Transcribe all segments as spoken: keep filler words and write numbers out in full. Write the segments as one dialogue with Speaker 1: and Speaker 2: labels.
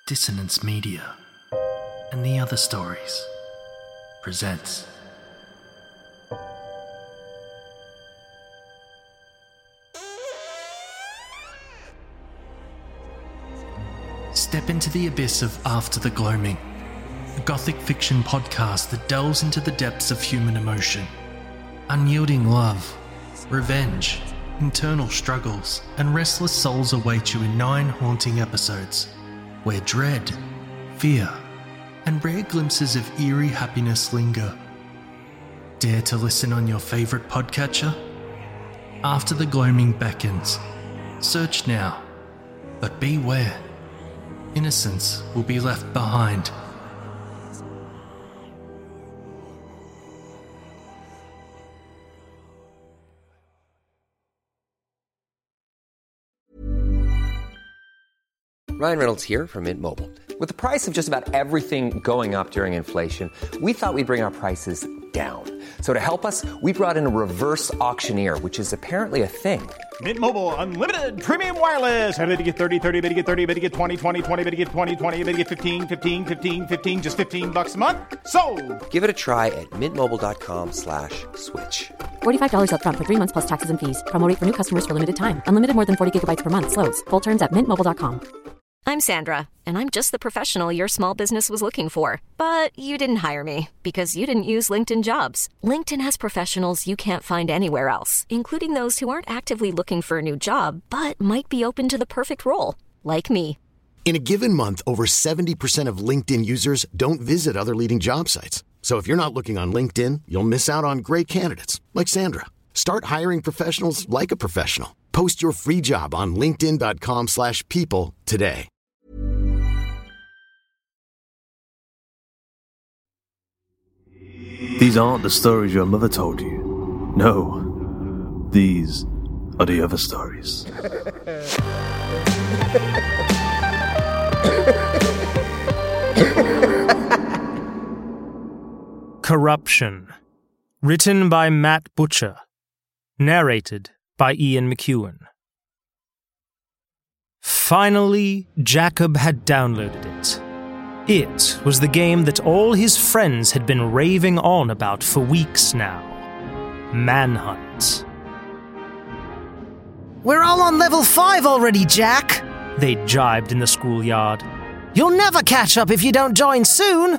Speaker 1: Dissonance Media and the Other Stories presents Step into the abyss of After the Gloaming, a gothic fiction podcast that delves into the depths of human emotion. Unyielding love, revenge, internal struggles, and restless souls await you in nine haunting episodes, where dread, fear, and rare glimpses of eerie happiness linger. Dare to listen on your favourite podcatcher? After the Gloaming beckons. Search now, but beware. Innocence will be left behind.
Speaker 2: Ryan Reynolds here from Mint Mobile. With the price of just about everything going up during inflation, we thought we'd bring our prices down. So to help us, we brought in a reverse auctioneer, which is apparently a thing.
Speaker 3: Mint Mobile Unlimited Premium Wireless. How to get thirty, thirty, how to get thirty, how to get twenty, twenty, twenty, how to get twenty, twenty, how to get fifteen, fifteen, fifteen, fifteen, just fifteen bucks a month? Sold!
Speaker 2: Give it a try at mintmobile.com slash switch.
Speaker 4: forty-five dollars up front for three months plus taxes and fees. Promo rate for new customers for limited time. Unlimited more than forty gigabytes per month. Slows full terms at mint mobile dot com.
Speaker 5: I'm Sandra, and I'm just the professional your small business was looking for. But you didn't hire me because you didn't use LinkedIn Jobs. LinkedIn has professionals you can't find anywhere else, including those who aren't actively looking for a new job, but might be open to the perfect role, like me.
Speaker 6: In a given month, over seventy percent of LinkedIn users don't visit other leading job sites. So if you're not looking on LinkedIn, you'll miss out on great candidates, like Sandra. Start hiring professionals like a professional. Post your free job on linkedin.com slash people today.
Speaker 7: These aren't the stories your mother told you. No, these are the other stories.
Speaker 8: Corruption. Written by Matt Butcher. Narrated by Ian McEwan. Finally, Jacob had downloaded it. It was the game that all his friends had been raving on about for weeks now. Manhunt.
Speaker 9: We're all on level five already, Jack,
Speaker 8: they jibed in the schoolyard.
Speaker 9: You'll never catch up if you don't join soon.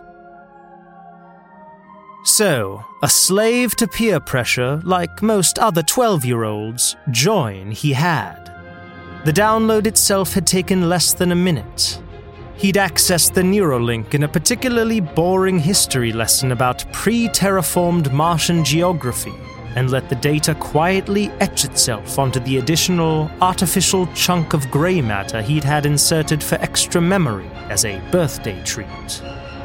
Speaker 8: So, a slave to peer pressure, like most other twelve-year-olds, join he had. The download itself had taken less than a minute. He'd accessed the Neuralink in a particularly boring history lesson about pre-terraformed Martian geography and let the data quietly etch itself onto the additional artificial chunk of grey matter he'd had inserted for extra memory as a birthday treat.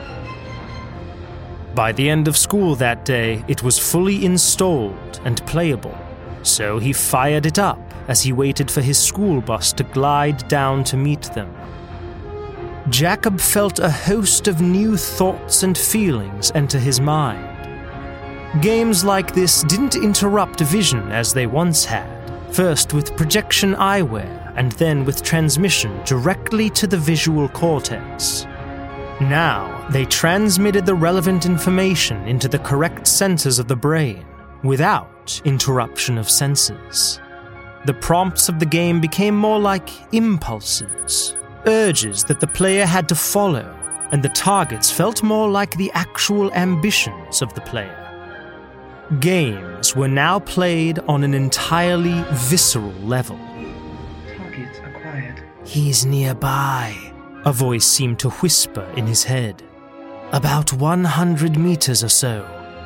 Speaker 8: By the end of school that day, it was fully installed and playable, so he fired it up as he waited for his school bus to glide down to meet them. Jacob felt a host of new thoughts and feelings enter his mind. Games like this didn't interrupt vision as they once had, first with projection eyewear and then with transmission directly to the visual cortex. Now, they transmitted the relevant information into the correct centers of the brain, without interruption of senses. The prompts of the game became more like impulses, urges that the player had to follow, and the targets felt more like the actual ambitions of the player. Games were now played on an entirely visceral level.
Speaker 10: Target acquired.
Speaker 9: He's nearby,
Speaker 8: a voice seemed to whisper in his head. About one hundred meters or so.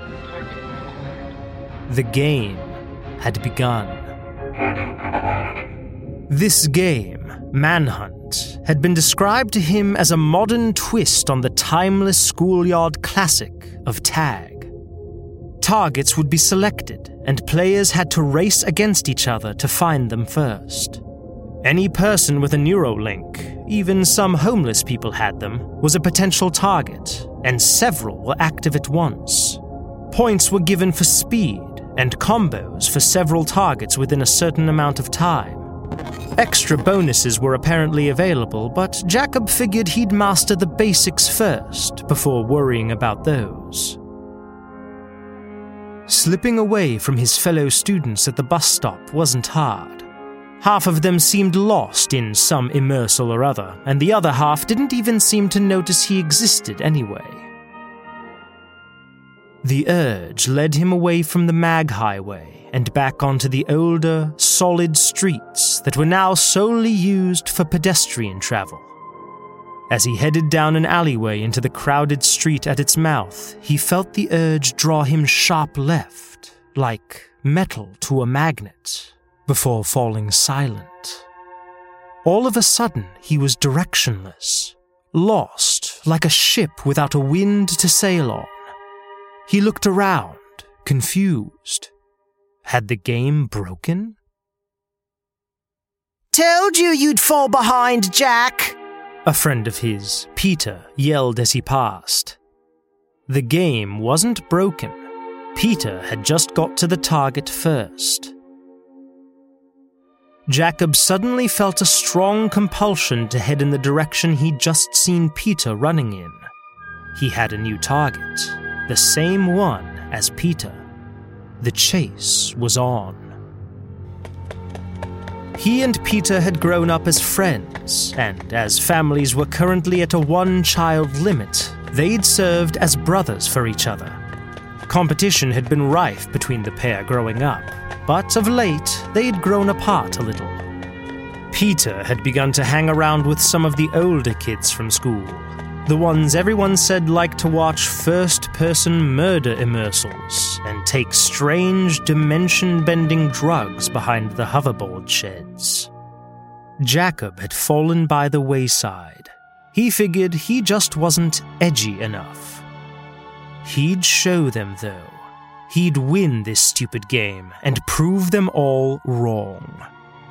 Speaker 8: The game had begun. This game, Manhunt, had been described to him as a modern twist on the timeless schoolyard classic of tag. Targets would be selected, and players had to race against each other to find them first. Any person with a Neuralink, even some homeless people had them, was a potential target, and several were active at once. Points were given for speed, and combos for several targets within a certain amount of time. Extra bonuses were apparently available, but Jacob figured he'd master the basics first before worrying about those. Slipping away from his fellow students at the bus stop wasn't hard. Half of them seemed lost in some immersal or other, and the other half didn't even seem to notice he existed anyway. The urge led him away from the mag highway and back onto the older, solid streets that were now solely used for pedestrian travel. As he headed down an alleyway into the crowded street at its mouth, he felt the urge draw him sharp left, like metal to a magnet, before falling silent. All of a sudden, he was directionless, lost like a ship without a wind to sail on. He looked around, confused. Had the game broken?
Speaker 9: Told you you'd fall behind, Jack!
Speaker 8: A friend of his, Peter, yelled as he passed. The game wasn't broken. Peter had just got to the target first. Jacob suddenly felt a strong compulsion to head in the direction he'd just seen Peter running in. He had a new target, the same one as Peter. The chase was on. He and Peter had grown up as friends, and as families were currently at a one-child limit, they'd served as brothers for each other. Competition had been rife between the pair growing up, but of late they'd grown apart a little. Peter had begun to hang around with some of the older kids from school, the ones everyone said liked to watch first-person murder immersals and take strange dimension-bending drugs behind the hoverboard sheds. Jacob had fallen by the wayside. He figured he just wasn't edgy enough. He'd show them, though. He'd win this stupid game and prove them all wrong.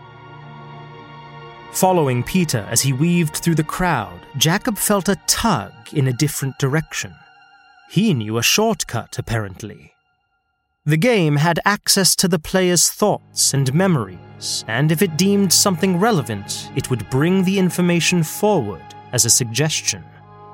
Speaker 8: Following Peter as he weaved through the crowd, Jacob felt a tug in a different direction. He knew a shortcut, apparently. The game had access to the player's thoughts and memories, and if it deemed something relevant, it would bring the information forward as a suggestion.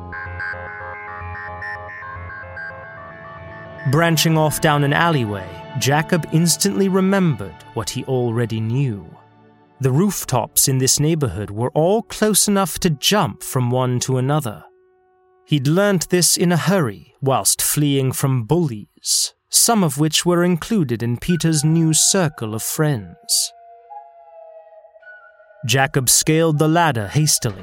Speaker 8: Branching off down an alleyway, Jacob instantly remembered what he already knew. The rooftops in this neighborhood were all close enough to jump from one to another. He'd learnt this in a hurry whilst fleeing from bullies, some of which were included in Peter's new circle of friends. Jacob scaled the ladder hastily.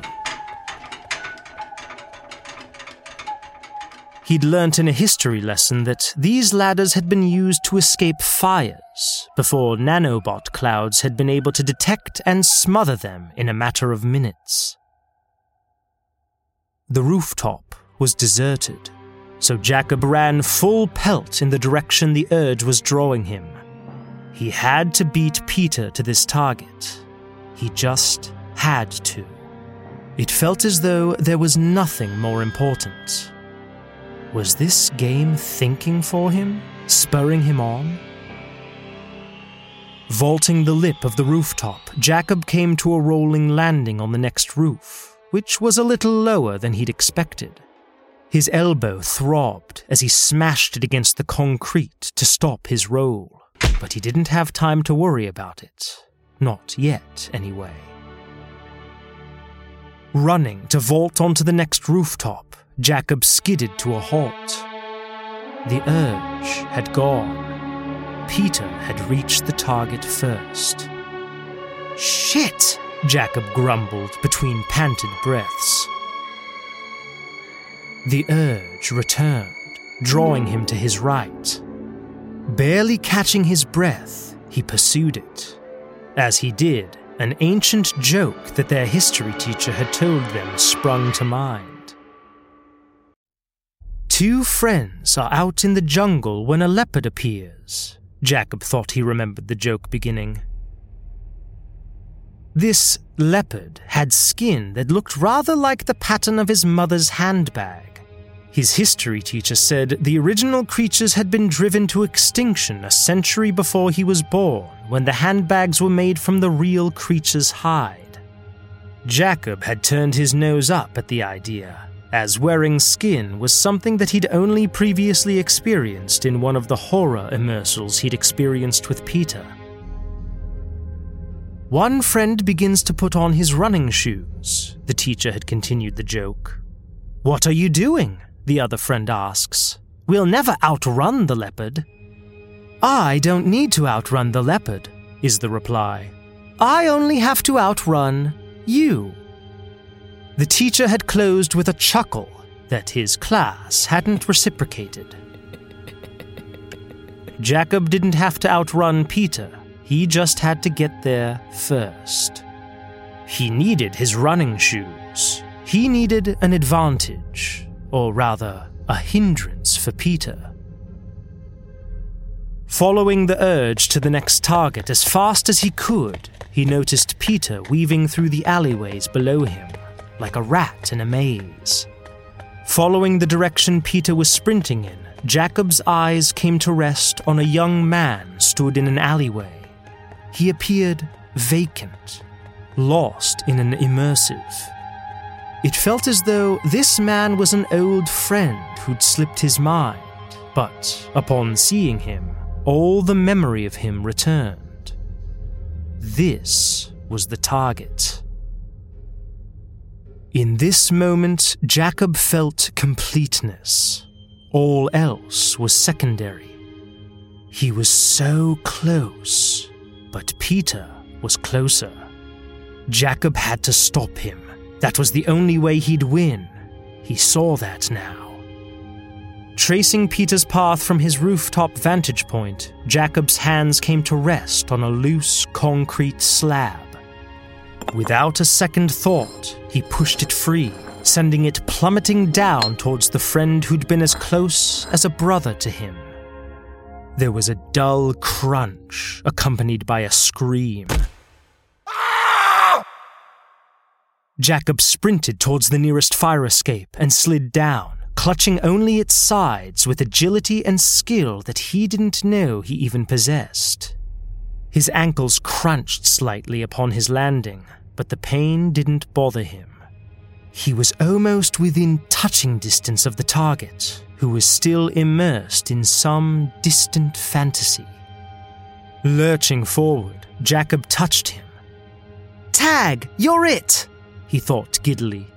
Speaker 8: He'd learnt in a history lesson that these ladders had been used to escape fires before nanobot clouds had been able to detect and smother them in a matter of minutes. The rooftop was deserted, so Jacob ran full pelt in the direction the urge was drawing him. He had to beat Peter to this target. He just had to. It felt as though there was nothing more important. Was this game thinking for him, spurring him on? Vaulting the lip of the rooftop, Jacob came to a rolling landing on the next roof, which was a little lower than he'd expected. His elbow throbbed as he smashed it against the concrete to stop his roll, but he didn't have time to worry about it. Not yet, anyway. Running to vault onto the next rooftop, Jacob skidded to a halt. The urge had gone. Peter had reached the target first.
Speaker 9: Shit!
Speaker 8: Jacob grumbled between panted breaths. The urge returned, drawing him to his right. Barely catching his breath, he pursued it. As he did, an ancient joke that their history teacher had told them sprung to mind. Two friends are out in the jungle when a leopard appears. Jacob thought he remembered the joke beginning. This leopard had skin that looked rather like the pattern of his mother's handbag. His history teacher said the original creatures had been driven to extinction a century before he was born, when the handbags were made from the real creature's hide. Jacob had turned his nose up at the idea, as wearing skin was something that he'd only previously experienced in one of the horror immersals he'd experienced with Peter. One friend begins to put on his running shoes, the teacher had continued the joke. What are you doing? The other friend asks. We'll never outrun the leopard. I don't need to outrun the leopard, is the reply. I only have to outrun you. The teacher had closed with a chuckle that his class hadn't reciprocated. Jacob didn't have to outrun Peter. He just had to get there first. He needed his running shoes. He needed an advantage, or rather, a hindrance for Peter. Following the urge to the next target as fast as he could, he noticed Peter weaving through the alleyways below him, like a rat in a maze. Following the direction Peter was sprinting in, Jacob's eyes came to rest on a young man stood in an alleyway. He appeared vacant, lost in an immersive. It felt as though this man was an old friend who'd slipped his mind, but upon seeing him, all the memory of him returned. This was the target. In this moment, Jacob felt completeness. All else was secondary. He was so close, but Peter was closer. Jacob had to stop him. That was the only way he'd win. He saw that now. Tracing Peter's path from his rooftop vantage point, Jacob's hands came to rest on a loose concrete slab. Without a second thought, he pushed it free, sending it plummeting down towards the friend who'd been as close as a brother to him. There was a dull crunch, accompanied by a scream. Jacob sprinted towards the nearest fire escape and slid down, clutching only its sides with agility and skill that he didn't know he even possessed. His ankles crunched slightly upon his landing, but the pain didn't bother him. He was almost within touching distance of the target, who was still immersed in some distant fantasy. Lurching forward, Jacob touched him.
Speaker 9: Tag, you're it!
Speaker 8: He thought giddily.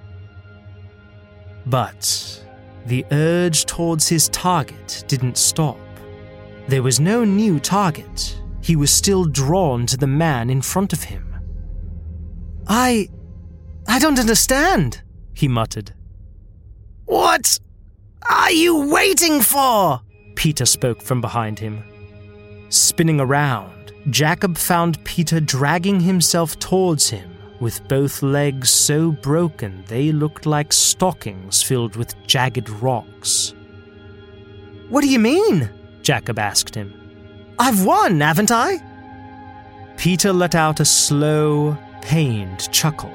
Speaker 8: But the urge towards his target didn't stop. There was no new target. He was still drawn to the man in front of him.
Speaker 9: I... I don't understand,
Speaker 8: he muttered.
Speaker 9: What are you waiting for?
Speaker 8: Peter spoke from behind him. Spinning around, Jacob found Peter dragging himself towards him, with both legs so broken they looked like stockings filled with jagged rocks.
Speaker 9: What do you mean?
Speaker 8: Jacob asked him.
Speaker 9: I've won, haven't I?
Speaker 8: Peter let out a slow, pained chuckle.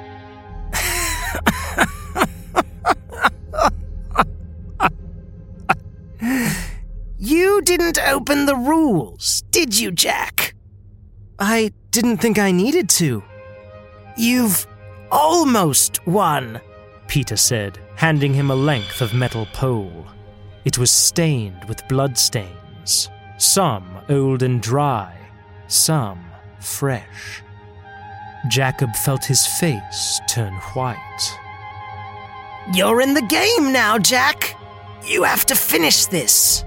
Speaker 9: You didn't open the rules, did you, Jack?
Speaker 8: I didn't think I needed to.
Speaker 9: You've almost won,
Speaker 8: Peter said, handing him a length of metal pole. It was stained with bloodstains, some old and dry, some fresh. Jacob felt his face turn white.
Speaker 9: You're in the game now, Jack. You have to finish this.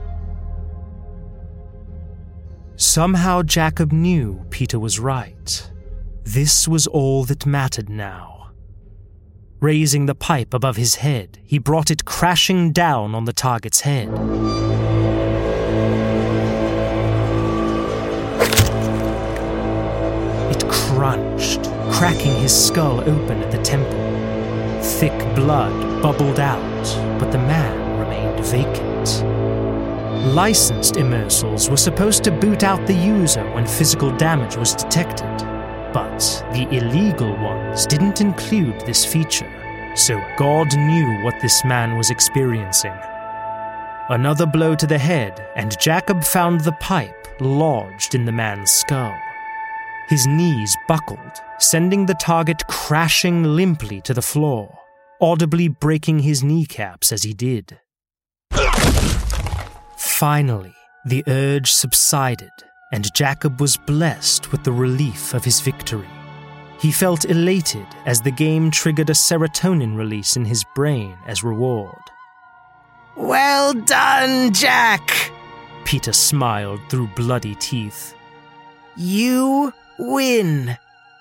Speaker 8: Somehow Jacob knew Peter was right. This was all that mattered now. Raising the pipe above his head, he brought it crashing down on the target's head. It crunched, cracking his skull open at the temple. Thick blood bubbled out, but the man remained vacant. Licensed immersals were supposed to boot out the user when physical damage was detected, but the illegal ones didn't include this feature, so God knew what this man was experiencing. Another blow to the head, and Jacob found the pipe lodged in the man's skull. His knees buckled, sending the target crashing limply to the floor, audibly breaking his kneecaps as he did. Finally, the urge subsided, and Jacob was blessed with the relief of his victory. He felt elated as the game triggered a serotonin release in his brain as reward.
Speaker 9: Well done, Jack!
Speaker 8: Peter smiled through bloody teeth.
Speaker 9: You win.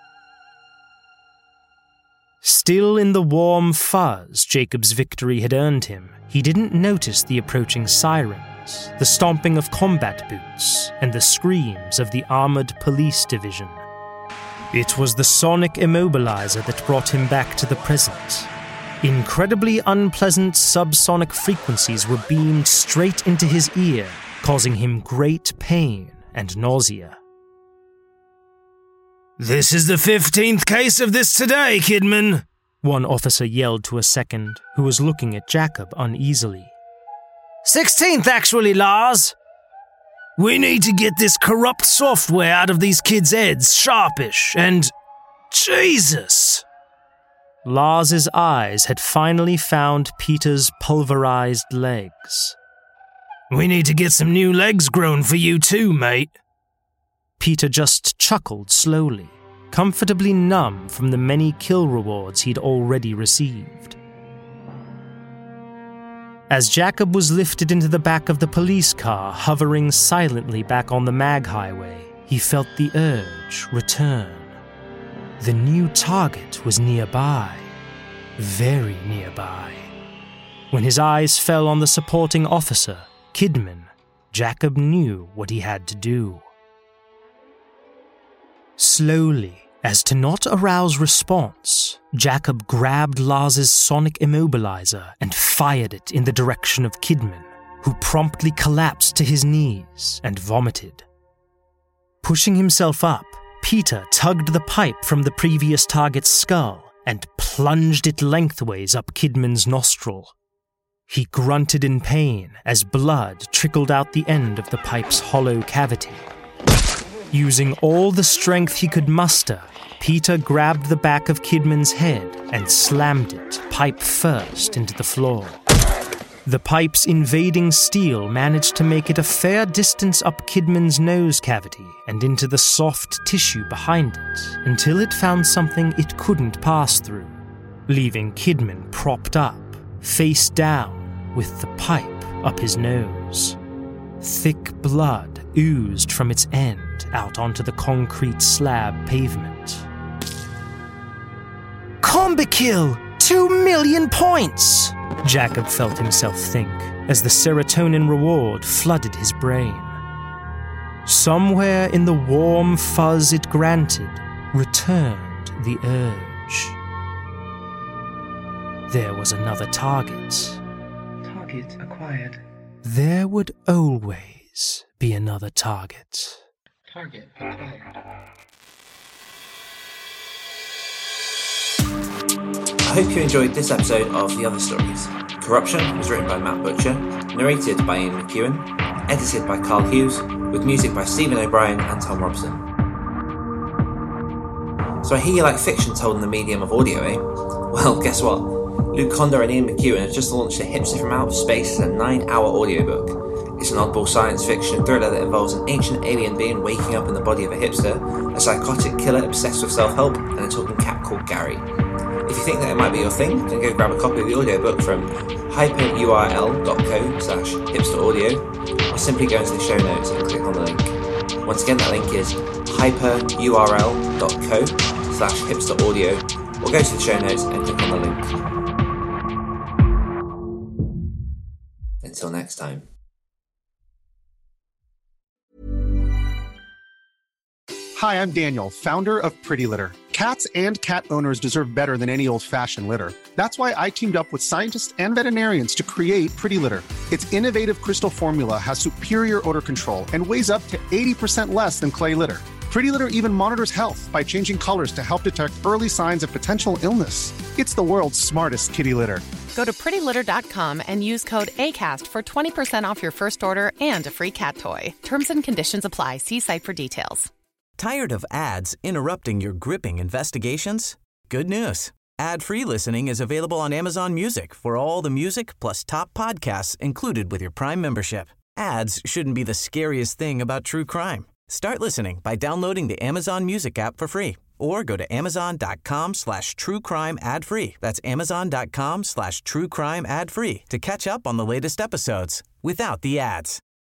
Speaker 8: Still in the warm fuzz Jacob's victory had earned him, he didn't notice the approaching sirens, the stomping of combat boots, and the screams of the armored police division. It was the sonic immobilizer that brought him back to the present. Incredibly unpleasant subsonic frequencies were beamed straight into his ear, causing him great pain and nausea.
Speaker 11: "This is the fifteenth case of this today, Kidman,"
Speaker 8: one officer yelled to a second, who was looking at Jacob uneasily.
Speaker 11: sixteenth, actually, Lars. We need to get this corrupt software out of these kids' heads sharpish, and... Jesus!
Speaker 8: Lars's eyes had finally found Peter's pulverized legs.
Speaker 11: We need to get some new legs grown for you too, mate.
Speaker 8: Peter just chuckled slowly, comfortably numb from the many kill rewards he'd already received. As Jacob was lifted into the back of the police car, hovering silently back on the mag highway, he felt the urge return. The new target was nearby, very nearby. When his eyes fell on the supporting officer, Kidman, Jacob knew what he had to do. Slowly, as to not arouse response, Jacob grabbed Lars's sonic immobilizer and fired it in the direction of Kidman, who promptly collapsed to his knees and vomited. Pushing himself up, Peter tugged the pipe from the previous target's skull and plunged it lengthways up Kidman's nostril. He grunted in pain as blood trickled out the end of the pipe's hollow cavity. Using all the strength he could muster, Peter grabbed the back of Kidman's head and slammed it, pipe first, into the floor. The pipe's invading steel managed to make it a fair distance up Kidman's nose cavity and into the soft tissue behind it, until it found something it couldn't pass through, leaving Kidman propped up, face down, with the pipe up his nose. Thick blood oozed from its end out onto the concrete slab pavement.
Speaker 9: Combi kill! Two million points!
Speaker 8: Jacob felt himself think, as the serotonin reward flooded his brain. Somewhere in the warm fuzz it granted, returned the urge. There was another target.
Speaker 10: Target acquired.
Speaker 8: There would always be another target.
Speaker 10: Target acquired.
Speaker 12: I hope you enjoyed this episode of The Other Stories. Corruption was written by Matt Butcher, narrated by Ian McEwen, edited by Carl Hughes, with music by Stephen O'Brien and Tom Robson. So I hear you like fiction told in the medium of audio, eh? Well, guess what? Luke Kondor and Ian McEwen have just launched A Hipster from Outer Space as a nine-hour audiobook. It's an oddball science fiction thriller that involves an ancient alien being waking up in the body of a hipster, a psychotic killer obsessed with self-help, and a talking cat called Gary. If you think that it might be your thing, then go grab a copy of the audiobook from hyperurl.co slash hipsteraudio, or simply go into the show notes and click on the link. Once again, that link is hyperurl.co slash hipsteraudio, or go to the show notes and click on the link. Until next time.
Speaker 13: Hi, I'm Daniel, founder of Pretty Litter. Cats and cat owners deserve better than any old-fashioned litter. That's why I teamed up with scientists and veterinarians to create Pretty Litter. Its innovative crystal formula has superior odor control and weighs up to eighty percent less than clay litter. Pretty Litter even monitors health by changing colors to help detect early signs of potential illness. It's the world's smartest kitty litter.
Speaker 14: Go to pretty litter dot com and use code ACAST for twenty percent off your first order and a free cat toy. Terms and conditions apply. See site for details.
Speaker 15: Tired of ads interrupting your gripping investigations? Good news. Ad-free listening is available on Amazon Music for all the music plus top podcasts included with your Prime membership. Ads shouldn't be the scariest thing about true crime. Start listening by downloading the Amazon Music app for free or go to amazon.com slash true crime ad free. That's amazon.com slash true crime ad free to catch up on the latest episodes without the ads.